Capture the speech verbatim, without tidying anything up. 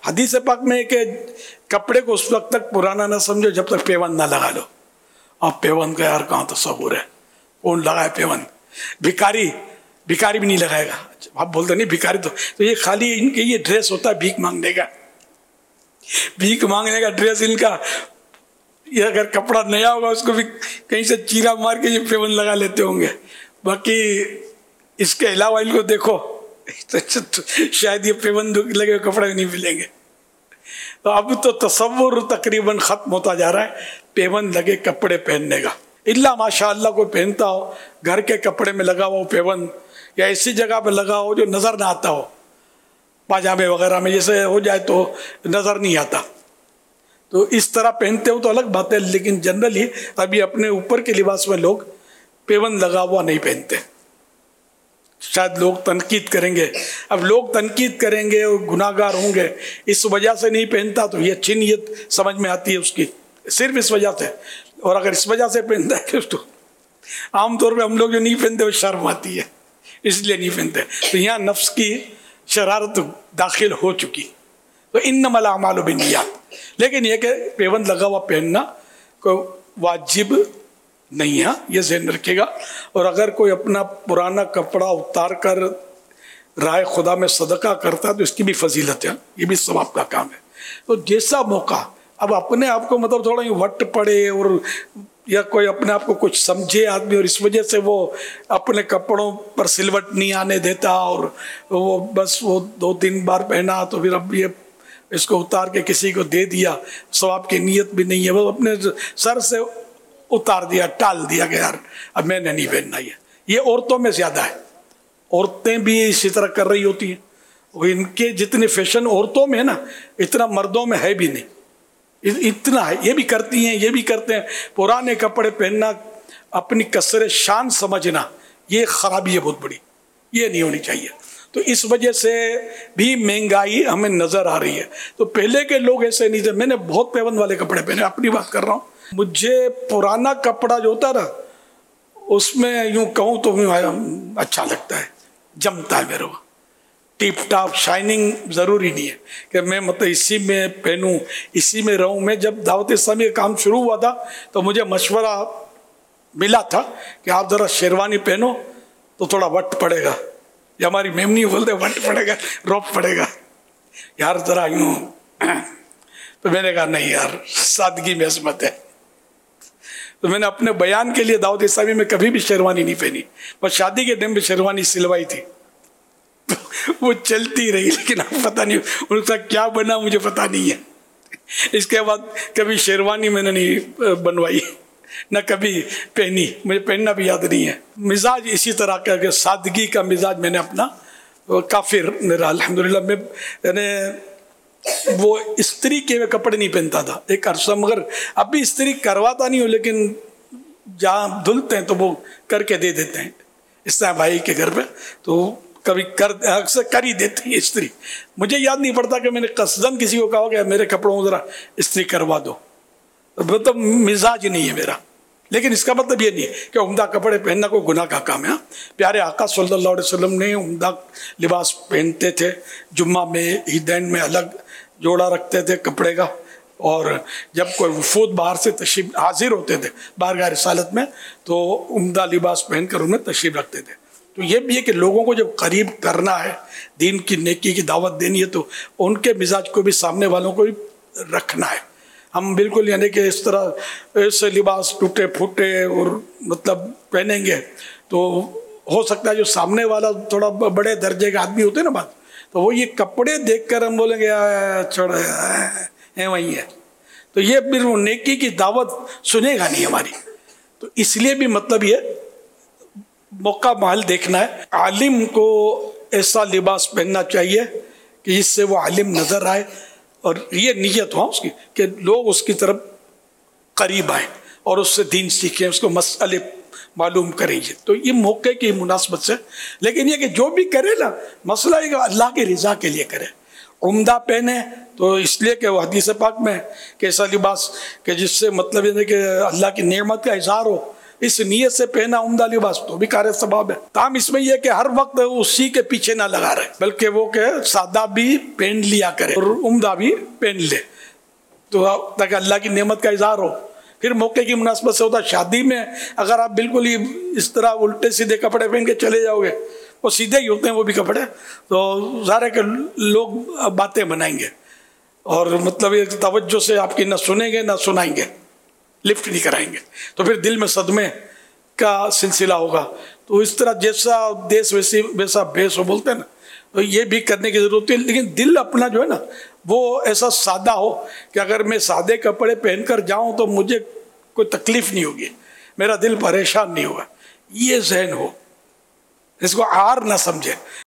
हदीस पाक में एक कपड़े को उस वक्त तक पुराना ना समझो जब तक पेवन ना लगा लो। अब पेवन का यार कहाँ तसव्वुर है, कौन लगाए पेवन? भिखारी भिखारी भी नहीं लगाएगा। आप बोलते नहीं भिखारी, तो, तो ये खाली इनके ये ड्रेस होता है भीख मांगने का, भीख मांगने का ड्रेस इनका। ये अगर कपड़ा नया होगा उसको भी कहीं से चीरा मार के ये पेवन लगा लेते होंगे। बाकी इसके अलावा इनको देखो तो, तो शायद ये पेवन लगे कपड़े भी नहीं मिलेंगे। तो अब तो तसव्वुर तकरीबन खत्म होता जा रहा है पेवन लगे कपड़े पहनने का। इल्ला माशाअल्लाह कोई पहनता हो घर के कपड़े में लगा हो पेवन, या ऐसी जगह पे लगा हो जो नजर ना आता हो, पाजामे वगैरह में जैसे हो जाए तो नजर नहीं आता, तो इस तरह पहनते हो तो अलग बात है। लेकिन जनरली अभी अपने ऊपर के लिबास में लोग पेवन लगा हुआ नहीं पहनते। शायद लोग तनकीद करेंगे, अब लोग तनकीद करेंगे और गुनाहगार होंगे, इस वजह से नहीं पहनता तो ये अच्छी नीयत समझ में आती है उसकी, सिर्फ इस वजह से। और अगर इस वजह से पहनता है तो आमतौर पे हम लोग जो नहीं पहनते वो शर्म आती है इसलिए नहीं पहनते। तो यहाँ नफ्स की शरारत दाखिल हो चुकी। तो इन्नमल अमालु बिन्नियात, लेकिन यह कि पेवन लगा हुआ पहनना को वाजिब नहीं है, ये ज़हन रखिएगा। और अगर कोई अपना पुराना कपड़ा उतार कर राय खुदा में सदका करता है तो इसकी भी फजीलत है, ये भी सवाब का काम है। तो जैसा मौका, अब अपने आप को मतलब थोड़ा यूँ वट पड़े और या कोई अपने आप को कुछ समझे आदमी और इस वजह से वो अपने कपड़ों पर सिलवट नहीं आने देता और वो बस वो दो तीन बार पहना तो फिर अब ये इसको उतार के किसी को दे दिया, सवाब की नीयत भी नहीं है, वो अपने सर से उतार दिया, टाल दिया कि यार अब मैंने नहीं पहनना। ये ये औरतों में ज़्यादा है, औरतें भी इसी तरह कर रही होती हैं। वो इनके जितने फैशन औरतों में है ना, इतना मर्दों में है भी नहीं, इतना है। ये भी करती हैं, ये भी करते हैं। पुराने कपड़े पहनना अपनी कसर शान समझना, ये खराबी है बहुत बड़ी, ये नहीं होनी चाहिए। तो इस वजह से भी महंगाई हमें नज़र आ रही है। तो पहले के लोग ऐसे नहीं थे। मैंने बहुत पेवन वाले कपड़े पहने, अपनी बात कर रहा हूँ। मुझे पुराना कपड़ा जो होता ना उसमें यूँ कहूँ तो अच्छा लगता है, जमता है मेरे को, टिप टॉप शाइनिंग। ज़रूरी नहीं है कि मैं मतलब इसी में पहनूं, इसी में रहूं। मैं जब दावत इस्लामी का काम शुरू हुआ था तो मुझे मशवरा मिला था कि आप ज़रा शेरवानी पहनो तो थोड़ा वट पड़ेगा, या हमारी मेमनी बोलते वट पड़ेगा, रौब पड़ेगा यार ज़रा यूँ। तो मैंने कहा नहीं यार, सादगी में अज़मत है। तो मैंने अपने बयान के लिए दावत इस्लामी में कभी भी शेरवानी नहीं पहनी, बस शादी के दिन में शेरवानी सिलवाई थी, वो चलती रही। लेकिन अब पता नहीं उनका क्या बना, मुझे पता नहीं है। इसके बाद कभी शेरवानी मैंने नहीं बनवाई, न कभी पहनी, मुझे पहनना भी याद नहीं है। मिजाज इसी तरह का कि सादगी का मिजाज मैंने अपना काफिर मेरा अल्हम्दुलिल्लाह। मैं यानी वो इस्त्री के हुए कपड़े नहीं पहनता था एक अरसा, मगर अभी इस्त्री करवाता नहीं हूँ, लेकिन जहाँ धुलते हैं तो वो करके दे देते हैं। इस तरह भाई के घर पे तो कभी कर अक्सर कर ही देते हैं इस्त्री। मुझे याद नहीं पड़ता कि मैंने कसदन किसी को कहा कि मेरे कपड़ों को ज़रा इस्त्री करवा दो, मतलब मिजाज नहीं है मेरा। लेकिन इसका मतलब ये नहीं कि उम्दा कपड़े पहनना कोई गुनाह का काम है। प्यारे आका सल्लल्लाहु अलैहि वसल्लम ने उम्दा लिबास पहनते थे, जुम्मा में ईदैन में अलग जोड़ा रखते थे कपड़े का, और जब कोई वफूद बाहर से तशरीफ हाजिर होते थे बारगाह रिसालत में तो उम्दा लिबास पहनकर उन्हें तशरीफ रखते थे। तो ये भी है कि लोगों को जब करीब करना है, दीन की नेकी की दावत देनी है, तो उनके मिजाज को भी सामने वालों को भी रखना है। हम बिल्कुल यानी कि इस तरह ऐसे लिबास टूटे फूटे और मतलब पहनेंगे तो हो सकता है जो सामने वाला थोड़ा बड़े दर्जे का आदमी होते हैं ना बात, तो वो ये कपड़े देखकर हम बोलेंगे छोड़ है वही है, तो ये फिर वो नेकी की दावत सुनेगा नहीं हमारी। तो इसलिए भी मतलब ये मौका महल देखना है। आलिम को ऐसा लिबास पहनना चाहिए कि जिससे वो आलिम नजर आए और ये नीयत हो उसकी कि लोग उसकी तरफ करीब आए और उससे दीन सीखें, उसको मसले मालूम करेंगे। तो ये मौके की मुनासबत से, लेकिन ये कि जो भी करे ना मसला है अल्लाह की रज़ा के लिए करे। उम्दा पहने तो इसलिए कि वो हदीस पाक में कि ऐसा लिबास कि जिससे मतलब ये कि अल्लाह की नेमत का इजहार हो, इस नियत से पहना उम्दा लिबास तो भी कार्य स्वभाव है। ताम इसमें यह कि हर वक्त उसी के पीछे ना लगा रहे, बल्कि वो के सादा भी पहन लिया करे और उम्दा भी पहन ले, तो ताकि अल्लाह की नेमत का इजहार हो। फिर मौके की मुनासबत से होता, शादी में अगर आप बिल्कुल ही इस तरह उल्टे सीधे कपड़े पहन के चले जाओगे, वो सीधे ही होते हैं वो भी कपड़े, तो सारे के लोग बातें बनाएंगे और मतलब ये तवज्जो से आपकी ना सुनेंगे ना सुनाएंगे, लिफ्ट नहीं कराएंगे, तो फिर दिल में सदमे का सिलसिला होगा। तो इस तरह जैसा देश वैसी वैसा भेष हो बोलते हैं ना, तो ये भी करने की जरूरत है। लेकिन दिल अपना जो है ना वो ऐसा सादा हो कि अगर मैं सादे कपड़े पहनकर जाऊं तो मुझे कोई तकलीफ नहीं होगी, मेरा दिल परेशान नहीं होगा, ये जहन हो, इसको आर ना समझे।